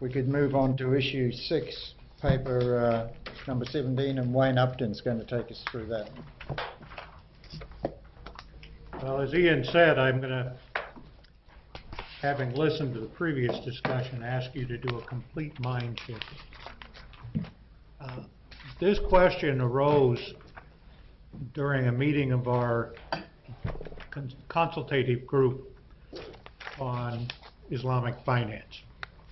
we could move on to issue 6, paper number 17, and Wayne Upton's going to take us through that. Well, as Ian said, I'm going to, having listened to the previous discussion, ask you to do a complete mind shift. This question arose during a meeting of our consultative group on Islamic finance.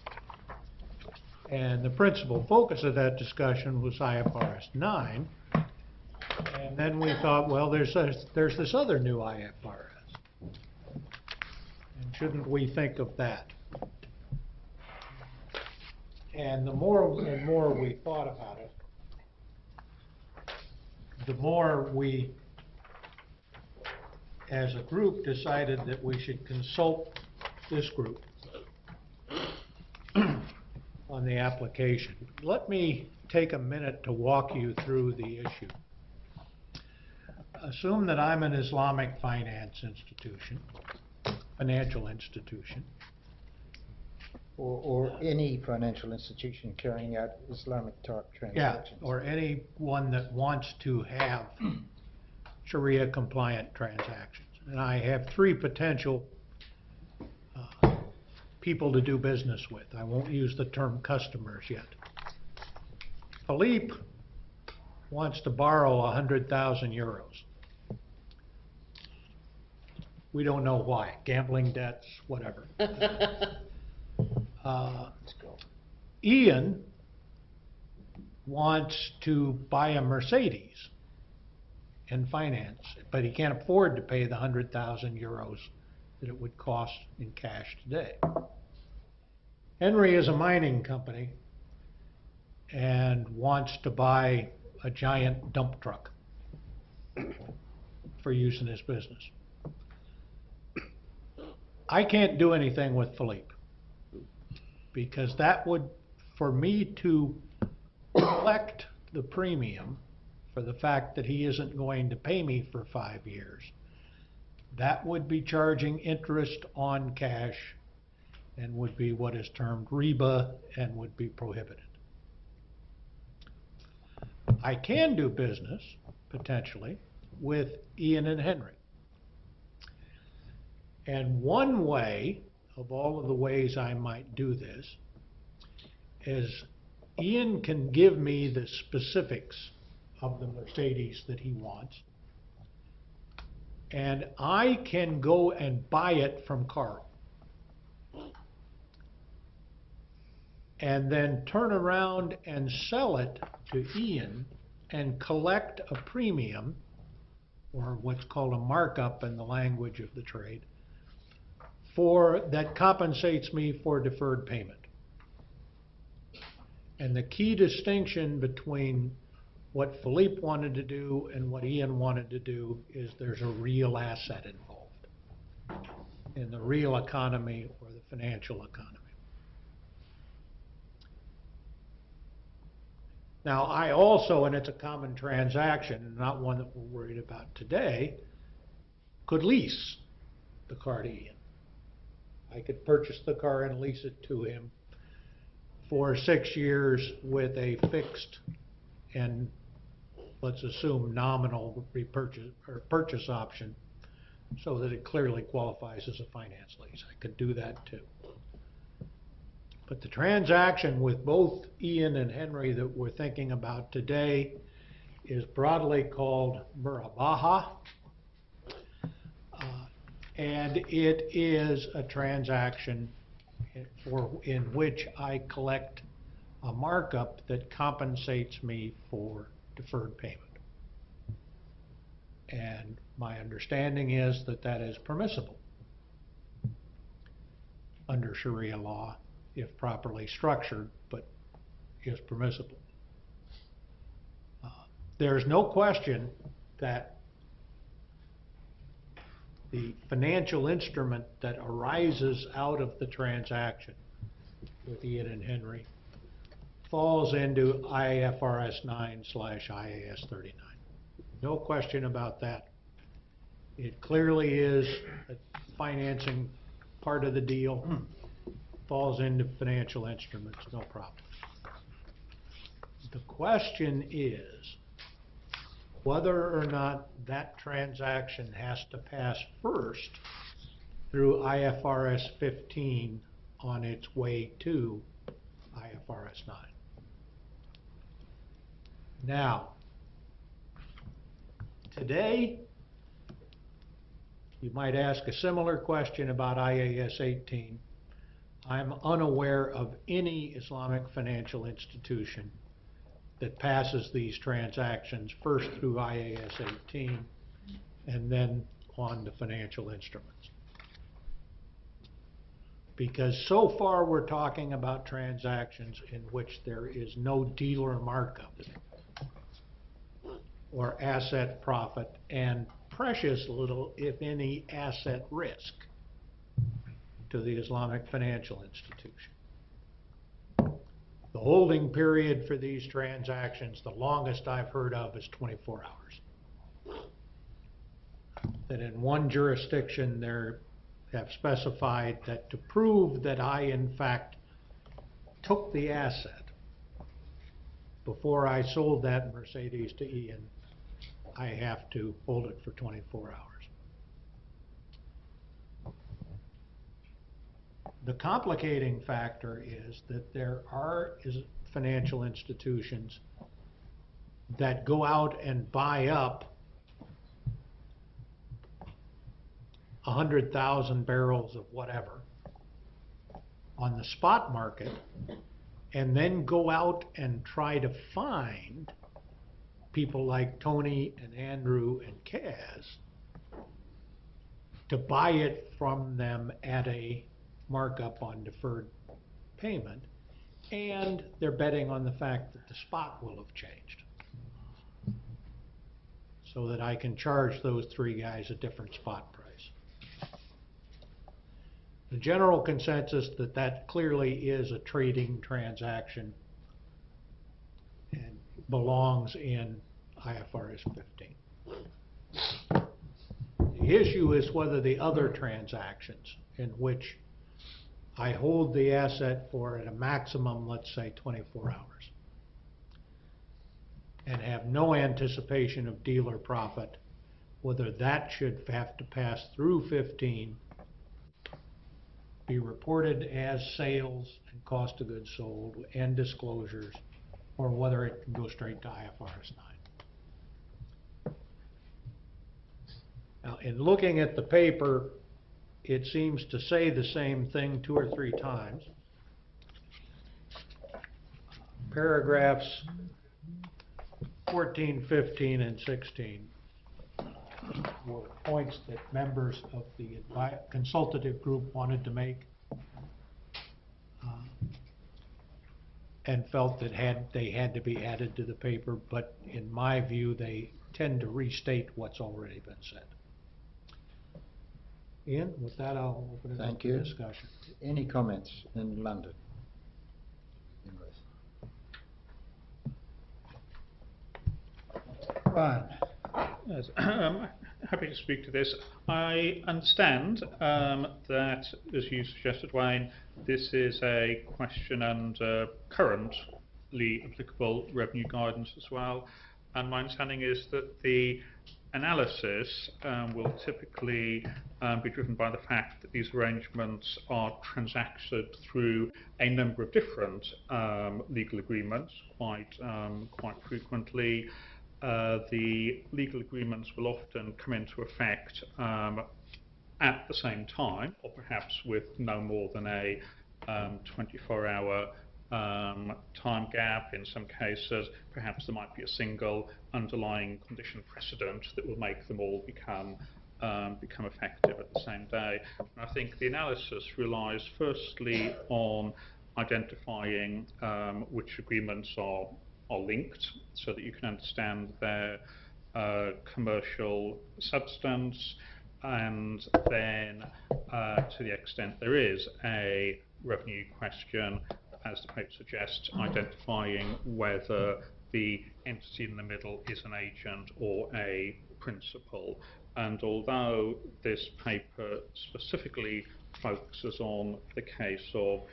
And the principal focus of that discussion was IFRS 9. And then we thought, well, there's this other new IFRS. And shouldn't we think of that? And the more and more we thought about it, the more we, as a group, decided that we should consult this group on the application. Let me take a minute to walk you through the issue. Assume that I'm an Islamic finance institution, financial institution. Or any financial institution carrying out Islamic type transactions. Yeah, or any one that wants to have Sharia compliant transactions. And I have 3 potential people to do business with. I won't use the term customers yet. Philippe wants to borrow 100,000 euros. We don't know why. Gambling debts, whatever. Let's go. Ian wants to buy a Mercedes and finance, but he can't afford to pay the 100,000 euros that it would cost in cash today. Henry is a mining company and wants to buy a giant dump truck for use in his business. I can't do anything with Philippe because that would, for me to collect the premium for the fact that he isn't going to pay me for 5 years, that would be charging interest on cash and would be what is termed riba and would be prohibited. I can do business, potentially, with Ian and Henry. And one way, of all of the ways I might do this, is Ian can give me the specifics of the Mercedes that he wants, and I can go and buy it from Carl. And then turn around and sell it to Ian and collect a premium, or what's called a markup in the language of the trade, that compensates me for deferred payment. And the key distinction between what Philippe wanted to do and what Ian wanted to do is there's a real asset involved in the real economy or the financial economy. Now, I also, and it's a common transaction, and not one that we're worried about today, could lease the car to Ian. I could purchase the car and lease it to him for 6 years with a fixed and, let's assume, nominal repurchase or purchase option so that it clearly qualifies as a finance lease. I could do that too. But the transaction with both Ian and Henry that we're thinking about today is broadly called Murabaha. And it is a transaction in which I collect a markup that compensates me for deferred payment. And my understanding is that that is permissible under Sharia law, if properly structured, but is permissible. There's no question that the financial instrument that arises out of the transaction with Ian and Henry falls into IFRS 9/IAS 39. No question about that. It clearly is a financing part of the deal. falls into financial instruments, no problem. The question is whether or not that transaction has to pass first through IFRS 15 on its way to IFRS 9. Now, today, you might ask a similar question about IAS 18. I'm unaware of any Islamic financial institution that passes these transactions first through IAS 18 and then on to financial instruments. Because so far we're talking about transactions in which there is no dealer markup or asset profit and precious little, if any, asset risk to the Islamic financial institution. The holding period for these transactions, the longest I've heard of, is 24 hours. That in one jurisdiction they have specified that to prove that I in fact took the asset before I sold that Mercedes to Ian, I have to hold it for 24 hours. The complicating factor is that there are financial institutions that go out and buy up 100,000 barrels of whatever on the spot market and then go out and try to find people like Tony and Andrew and Kaz to buy it from them at a markup on deferred payment, and they're betting on the fact that the spot will have changed so that I can charge those three guys a different spot price. The general consensus that clearly is a trading transaction and belongs in IFRS 15. The issue is whether the other transactions in which I hold the asset for at a maximum, let's say 24 hours, and have no anticipation of dealer profit, whether that should have to pass through 15, be reported as sales and cost of goods sold and disclosures, or whether it can go straight to IFRS 9. Now, in looking at the paper, it seems to say the same thing 2 or 3 times. Paragraphs 14, 15, and 16 were points that members of the consultative group wanted to make and felt that they had to be added to the paper, but in my view they tend to restate what's already been said. Ian, with that I'll open it up to discussion. Any comments in London? Ryan. Yes, happy to speak to this. I understand that, as you suggested, Wayne, this is a question under currently applicable revenue guidance as well. And my understanding is that the analysis will typically be driven by the fact that these arrangements are transacted through a number of different legal agreements quite frequently. The legal agreements will often come into effect at the same time, or perhaps with no more than a 24-hour time gap. In some cases, perhaps there might be a single underlying condition precedent that will make them all become effective at the same day. And I think the analysis relies firstly on identifying which agreements are linked, so that you can understand their commercial substance, and then to the extent there is a revenue question, as the paper suggests, identifying whether the entity in the middle is an agent or a principal. And although this paper specifically focuses on the case of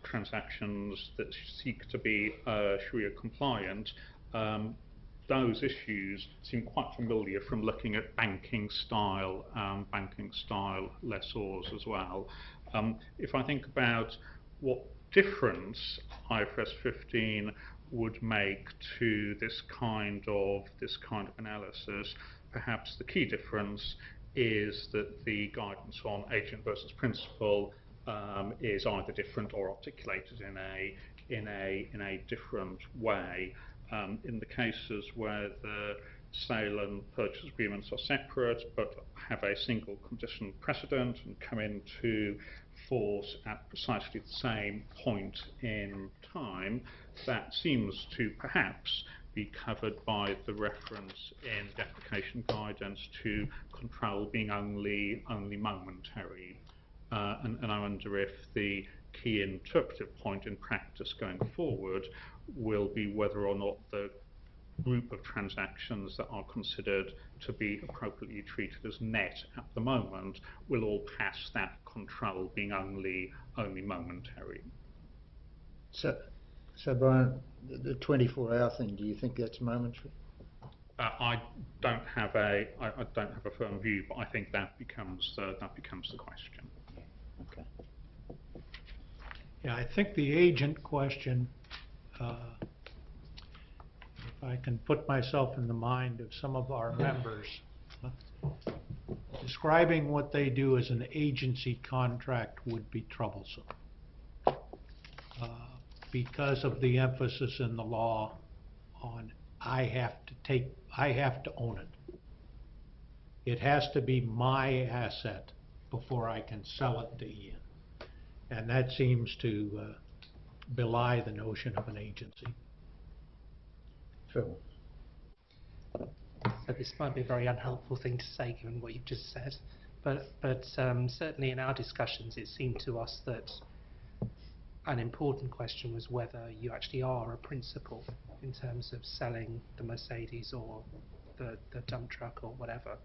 transactions that seek to be Sharia compliant, those issues seem quite familiar from looking at banking style lessors as well. If I think about what difference IFRS 15 would make to this kind of analysis, perhaps the key difference is that the guidance on agent versus principal is either different or articulated in a different way. In the cases where the sale and purchase agreements are separate but have a single condition precedent and come into force at precisely the same point in time, that seems to perhaps be covered by the reference in deprecation guidance to control being only momentary. And I wonder if the key interpretive point in practice going forward will be whether or not the group of transactions that are considered to be appropriately treated as net at the moment will all pass that control being only momentary. So Brian, the 24-hour thing, do you think that's momentary? I don't have a firm view, but I think that becomes the question. Okay. Yeah, I think the agent question, if I can put myself in the mind of some of our members, describing what they do as an agency contract would be troublesome because of the emphasis in the law on I have to own it. It has to be my asset before I can sell it to Ian. And that seems to belie the notion of an agency. Phil? So this might be a very unhelpful thing to say given what you've just said, but certainly in our discussions it seemed to us that an important question was whether you actually are a principal in terms of selling the Mercedes or the dump truck or whatever.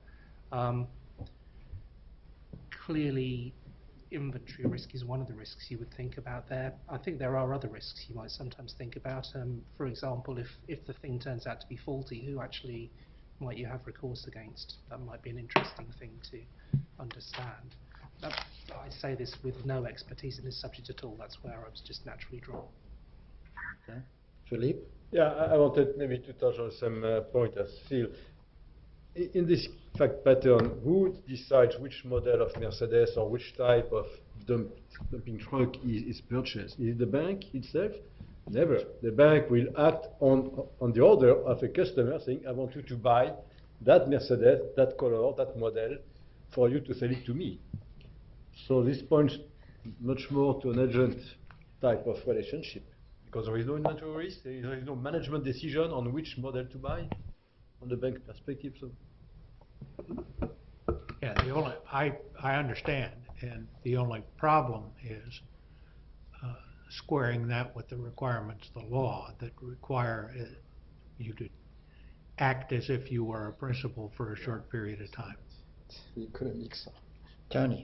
Clearly inventory risk is one of the risks you would think about there. I think there are other risks you might sometimes think about. For example, if the thing turns out to be faulty, who actually might you have recourse against? That might be an interesting thing to understand. I say this with no expertise in this subject at all. That's where I was just naturally drawn. Okay. Philippe? Yeah, I wanted maybe to touch on some point as Phil. In this fact pattern, who decides which model of Mercedes or which type of dumping truck is purchased? Is it the bank itself? Never. The bank will act on the order of a customer saying, I want you to buy that Mercedes, that color, that model, for you to sell it to me. So this points much more to an agent type of relationship, because there is no inventory risk, there is no management decision on which model to buy on the bank perspective. So Yeah, I understand, and the only problem is squaring that with the requirements of the law that require you to act as if you were a principal for a short period of time. Tony?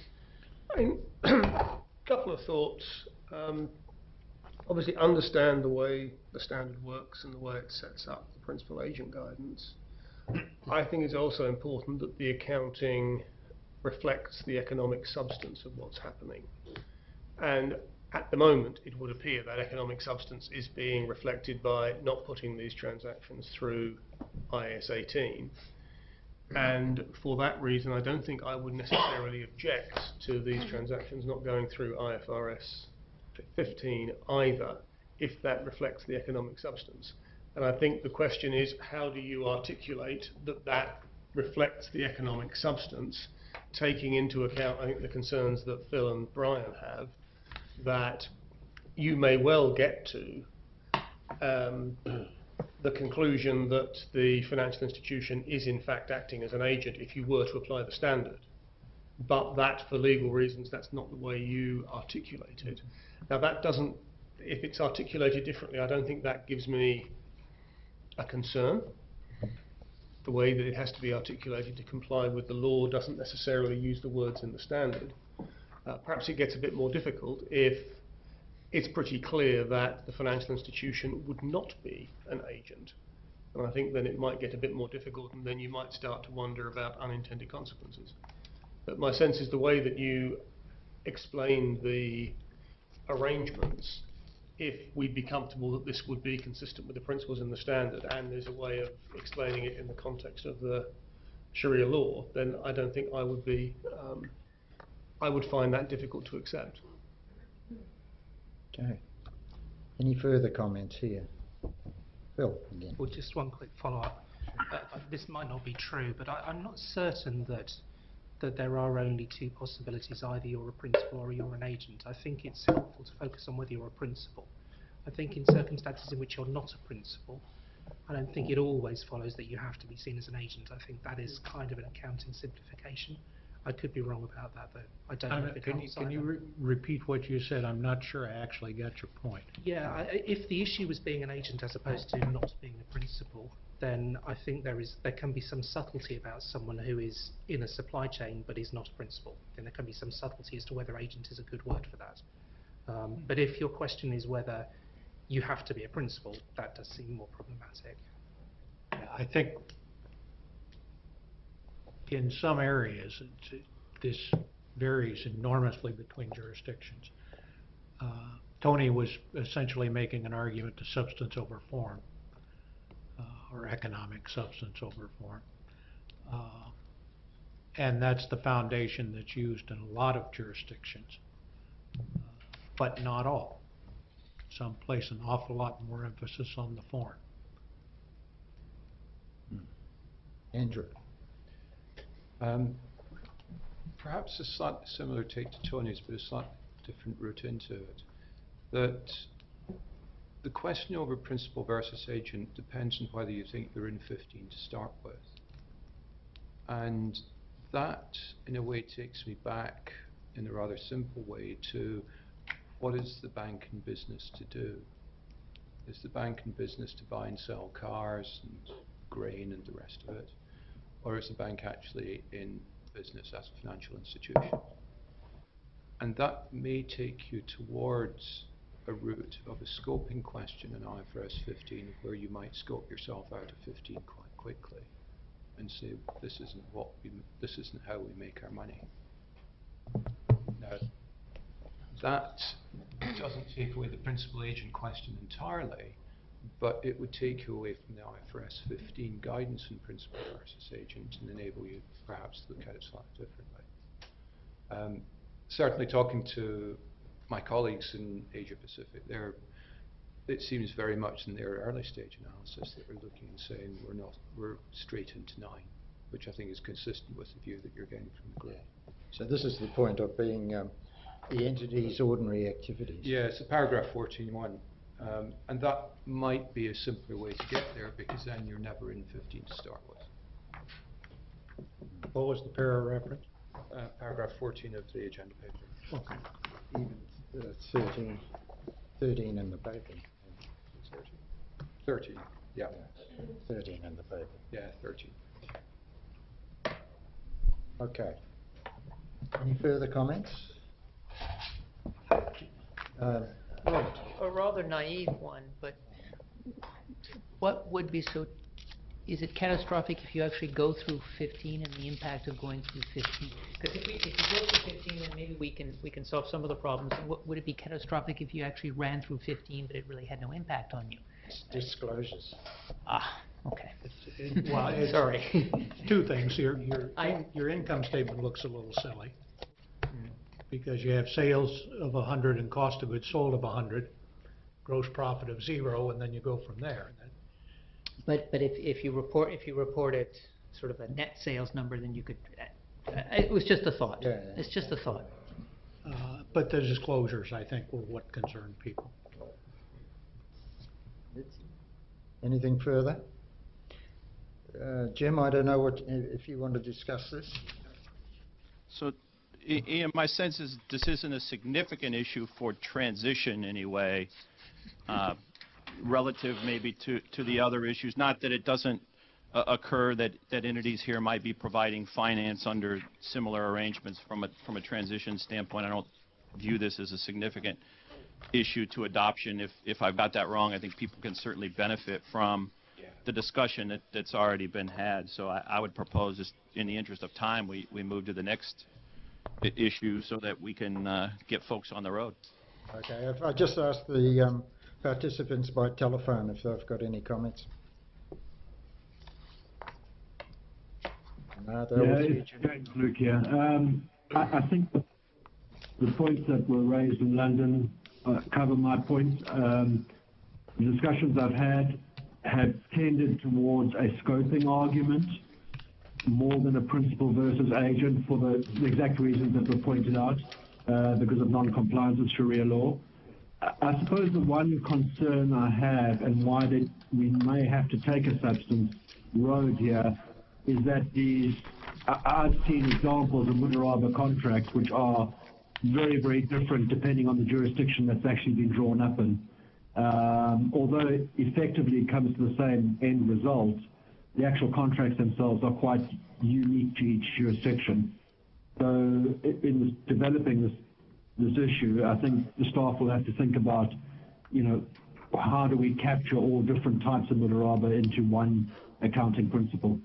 Couple of thoughts. Obviously understand the way the standard works and the way it sets up the principal agent guidance. I think it's also important that the accounting reflects the economic substance of what's happening. And at the moment, it would appear that economic substance is being reflected by not putting these transactions through IAS 18. And for that reason, I don't think I would necessarily object to these transactions not going through IFRS 15 either, if that reflects the economic substance. And I think the question is, how do you articulate that reflects the economic substance, taking into account, I think, the concerns that Phil and Brian have, that you may well get to the conclusion that the financial institution is in fact acting as an agent if you were to apply the standard, but that for legal reasons that's not the way you articulate it. Now that doesn't, if it's articulated differently, I don't think that gives me a concern. The way that it has to be articulated to comply with the law doesn't necessarily use the words in the standard. Perhaps it gets a bit more difficult if it's pretty clear that the financial institution would not be an agent. And I think then it might get a bit more difficult, and then you might start to wonder about unintended consequences. But my sense is the way that you explain the arrangements, if we'd be comfortable that this would be consistent with the principles in the standard, and there's a way of explaining it in the context of the Sharia law, then I don't think I would be, I would find that difficult to accept. Okay. Any further comments here? Phil, again. Well, just one quick follow-up. This might not be true, but I'm not certain that there are only two possibilities: either you're a principal or you're an agent. I think it's helpful to focus on whether you're a principal. I think in circumstances in which you're not a principal, I don't think it always follows that you have to be seen as an agent. I think that is kind of an accounting simplification. I could be wrong about that, though. I don't know if it helps Can you either. repeat what you said? I'm not sure I actually got your point. Yeah, if the issue was being an agent as opposed to not being a principal, then I think there can be some subtlety about someone who is in a supply chain but is not a principal. Then there can be some subtlety as to whether agent is a good word for that. But if your question is whether you have to be a principal, that does seem more problematic. I think in some areas, this varies enormously between jurisdictions. Tony was essentially making an argument to substance over form, or economic substance over form. And that's the foundation that's used in a lot of jurisdictions, but not all. Some place an awful lot more emphasis on the form. Andrew. Perhaps a slightly similar take to Tony's, but a slightly different route into it. That the question over principal versus agent depends on whether you think they're in 15 to start with. And that, in a way, takes me back in a rather simple way to what is the bank in business to do? Is the bank in business to buy and sell cars and grain and the rest of it? Or is the bank actually in business as a financial institution? And that may take you towards a route of a scoping question in IFRS 15 where you might scope yourself out of 15 quite quickly and say, this isn't how we make our money. Now, that doesn't take away the principal agent question entirely, but it would take you away from the IFRS 15 guidance in principal versus agent and enable you perhaps to look at it slightly differently. Certainly talking to my colleagues in Asia Pacific, it seems very much in their early stage analysis that they're looking and saying we're straight into 9, which I think is consistent with the view that you're getting from the group. So this is the point of being the entity's ordinary activities. Yeah, it's a paragraph 14.1. And that might be a simpler way to get there because then you're never in 15 to start with. What was the para reference? Paragraph 14 of the agenda paper. Okay. Even 13 in the paper. 13, yeah. 13 in the paper. Yeah, 13. Okay. Any further comments? Robert. A rather naive one, but what would be so, is it catastrophic if you actually go through 15 and the impact of going through 15? Because if you go through 15, then maybe we can solve some of the problems. Would it be catastrophic if you actually ran through 15 but it really had no impact on you? Disclosures. Ah, okay. Well, Sorry. Two things. Your income statement looks a little silly because you have sales of 100 and cost of goods sold of 100, gross profit of 0, and then you go from there. But if you report it sort of a net sales number, then you could. It was just a thought. Yeah. It's just a thought. But the disclosures, I think, were what concerned people. Anything further? Jim, I don't know if you want to discuss this. So, Ian, my sense is this isn't a significant issue for transition anyway, relative maybe to the other issues. Not that it doesn't occur that entities here might be providing finance under similar arrangements from a transition standpoint. I don't view this as a significant issue to adoption. If I've got that wrong, I think people can certainly benefit from the discussion that's already been had. So I would propose, just in the interest of time, we move to the next issue so that we can get folks on the road. Okay, if I just ask the participants by telephone if they've got any comments. No, they're all it's James Luke here. I think the points that were raised in London cover my points. The discussions I've had have tended towards a scoping argument more than a principal versus agent for the exact reasons that were pointed out because of non-compliance with Sharia law. I suppose the one concern I have and why we may have to take a substance road here is that I've seen examples of Mudaraba contracts which are very, very different depending on the jurisdiction that's actually been drawn up in. Although effectively it comes to the same end result, the actual contracts themselves are quite unique to each jurisdiction. So in developing this issue, I think the staff will have to think about, how do we capture all different types of Mudaraba into one accounting principle?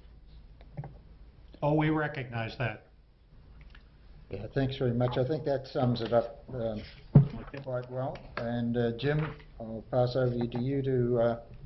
Oh, we recognize that. Yeah, thanks very much. I think that sums it up quite well. And Jim, I'll pass over to you to